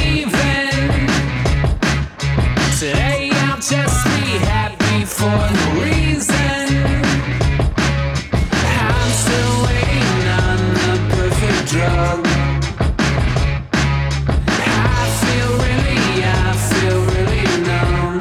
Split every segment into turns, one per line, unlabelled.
leaving. Today I'll just be happy for no reason. I'm still waiting on the perfect drug. I feel really numb.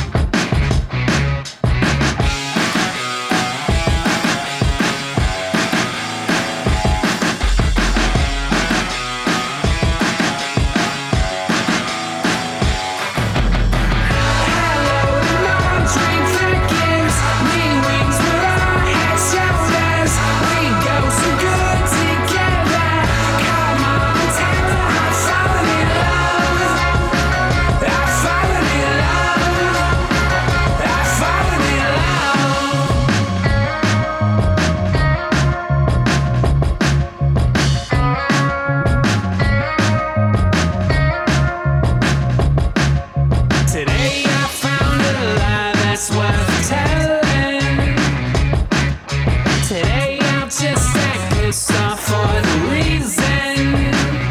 Today I found a lie that's worth telling. Today I'll just act pissed off for no reason.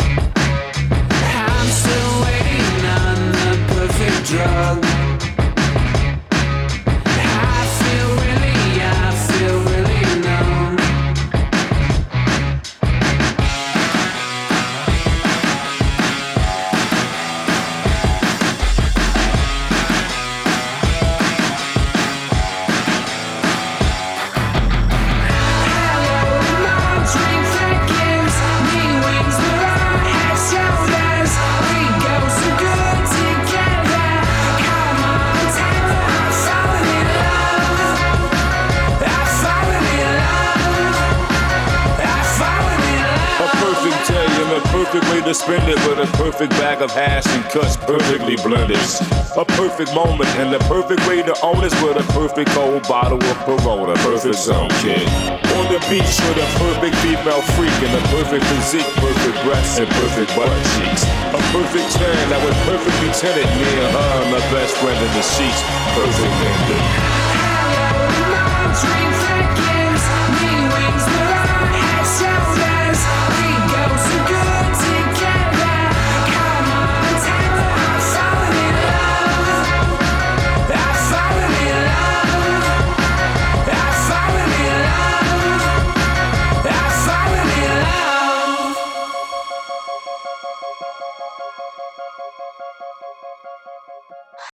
I'm still waiting on the perfect drug. I feel really numb.
A perfect way to spend it with a perfect bag of hash and cuts perfectly blended. A perfect moment and the perfect way to own it with a perfect cold bottle of Corona. Perfect zone kid. On the beach with a perfect female freak and a perfect physique, perfect breasts and perfect butt cheeks. A perfect turn that would perfectly tenant me and her and my best friend in the sheets. Perfect ending.
Dream that gives me wings, but I have shoulders. We go so good together. Come on, tell me I'm falling in love. I'm falling in love. I'm falling in love. I'm falling in love.